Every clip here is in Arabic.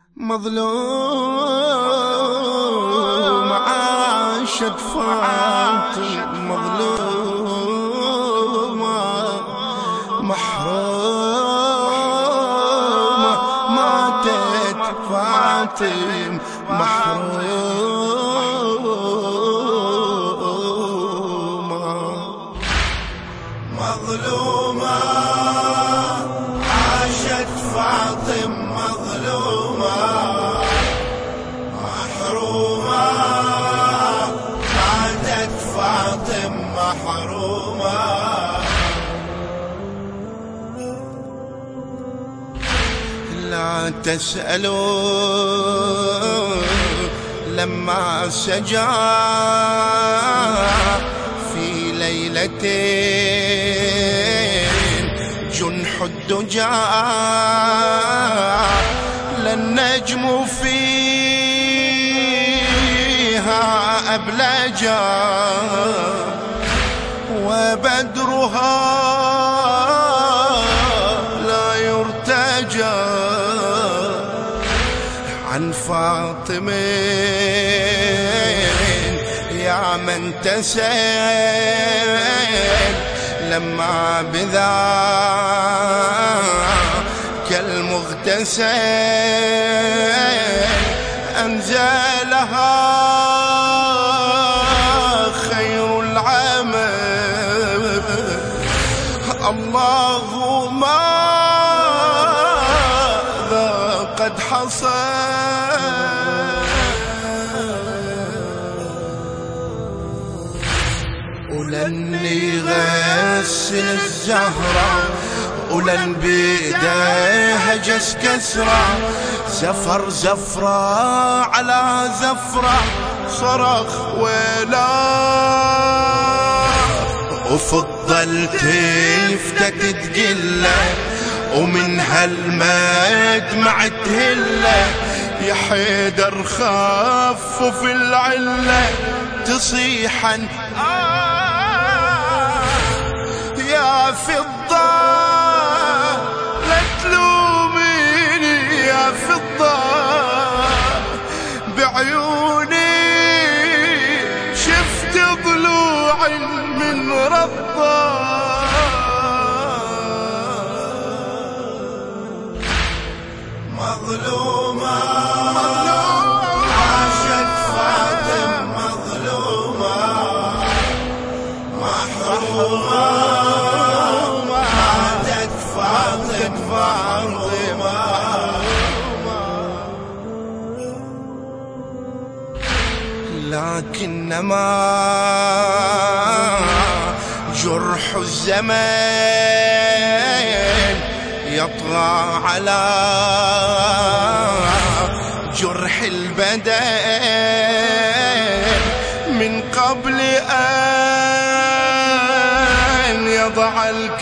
مظلوم عاشت فاطم، مظلومة محرومة ماتت فاطم، محرومة مظلومة عاشت فاطم، مظلومة محرومة ماتت فاطم، محرومة. لا تسألوا لما سجى في ليلتين جنح الدجى، للنجم فيها أبلجا وبدرها لا يرتجى. عن فاطمة يا من تسأل لما بذاك المغتسل أنزلها خير العمل. اللهم ماذا قد حصل، ولني غسل الزهرة ولن بيديها جس كسرة، زفر زفرة على زفرة صرخ ولا وفضلت تفتك تقله، ومن هالمدمع تهله يا حيدر خفف العله تصيحا يا فضة لا تلوميني يا فضة، بعيوني شفت ضلوعي من رضة. مظلومة عاشت فاطم، مظلومة محرومة ماتت فاطم، فاطمة. لكنما جرح الزمان يطغى على جرح البدن، من قبل أن يضع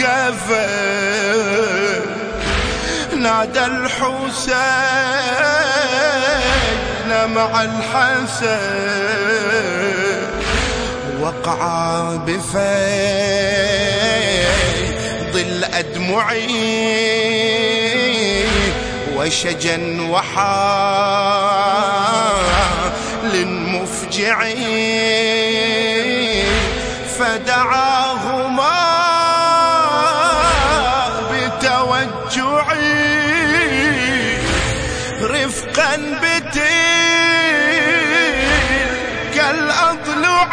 الكفن نادى الحسين مع الحسن، وقع بفيض الأدمعي وشجا وحال مفجعي، فدعاهما بتوجعي رفقا بتلك الأضلع.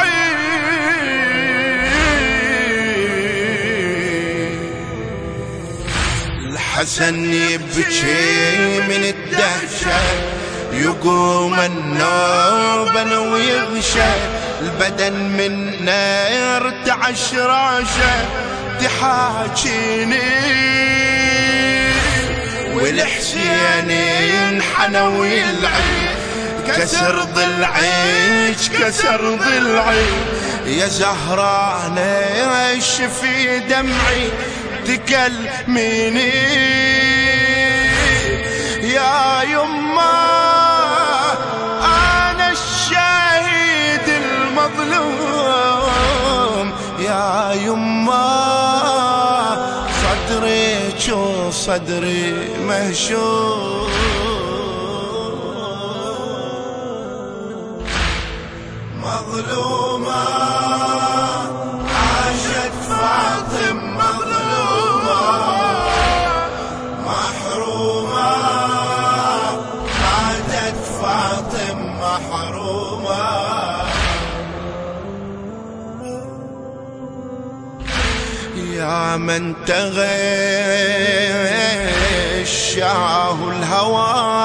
الحسن يبكي من الدهشة، يقوم النوبة ويغشى، البدن من نار تعشراشه تحاكيني، والحسين ينحنى ويلعب كسر ضلعيش كسر ضلعي، يا زهرة ليش في دمعي تكلميني، يا يما أنا الشهيد المظلوم، يا يما صدري شو صدري مهشوم. يا من تغشاه الهوى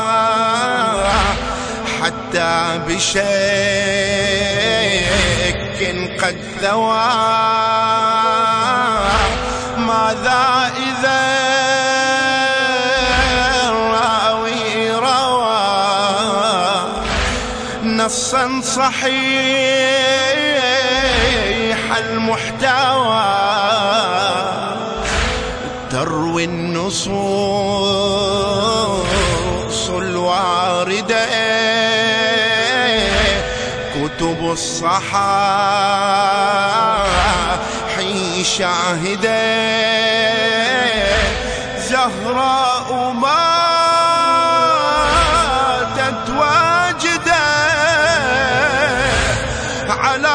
حتى بشك قد ثوى. ماذا إذا الراوي روى نصا صحيح المحتوى تروي النصوص الواردة كتب الصحاحي شاهدة زهراء ماتت واجدة على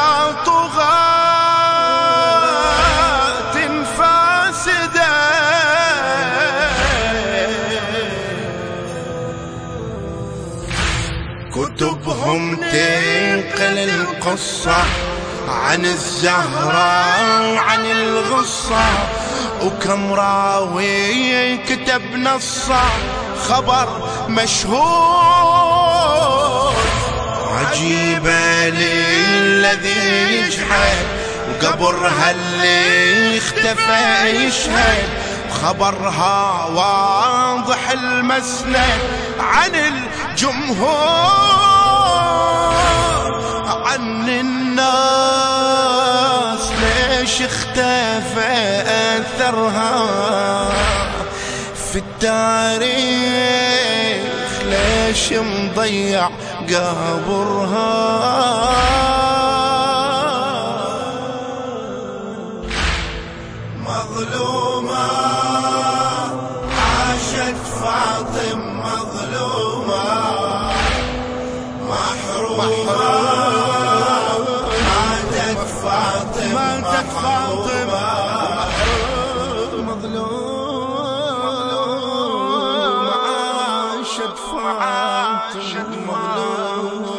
طغاة فاسدة. كتبهم تنقل القصة عن الزهراء عن الغصة وكم راوي كتب نصه خبر مشهور. عجيبة للذي يجحد وقبرها اللي اختفى يشهد خبرها واضح المسند عن الجمهور عن الناس. ليش اختفى أثرها في التاريخ؟ ليش مضيع قبرها؟ مظلومة عاشت فاطمة مظلومة محرومة ماتت فاطمة مظلومة عاشت فاطمة مظلومة